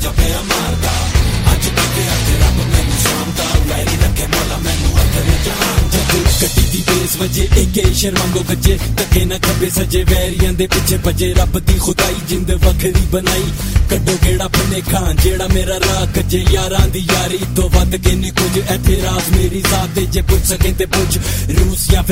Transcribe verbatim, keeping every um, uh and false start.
ਜਾ ਪਿਆ ਮਾਰਦਾ ਅੱਜ ਕੱਟਿਆ ਤੇ ਰੱਬ ਮੈਨੂੰ ਸਾਂਭਦਾ ਵੈਰੀ ਰੱਖੇ ਮੌਲਾ ਮੈਨੂੰ ਅਕਲ ਜਹਾਨ ਜਦ ਗੱਡੀ ਦੀ ਬੇਸ ਵਜੇ ਏਕੇ ਸ਼ਰਮੰਗੋ ਗੱਜੇ ਧੱਕੇ ਨਾ ਖੱਬੇ ਸੱਜੇ ਵੈਰੀਆਂ ਦੇ ਪਿੱਛੇ ਭੱਜੇ ਰੱਬ ਦੀ ਖੁਦਾਈ ਜਿੰਦ ਵੱਖਰੀ ਬਣਾਈ ਕੱਢੋ ਗੇੜਾ ਪਨੇ ਖਾਂ ਜਿਹੜਾ ਮੇਰਾ ਰਾਹ ਕੱਜੇ ਯਾਰਾਂ ਦੀ ਯਾਰੀ ਤੋਂ ਵੱਧ ਕੇ ਨਹੀਂ ਕੁਝ ਇੱਥੇ ਰਾਸ ਮੇਰੀ ਜ਼ਾਤ ਦੇ ਜੇ ਪੁੱਛ ਸਕੇ ਤੇ ਪੁੱਛ ਰੂਸ ਜਾਂ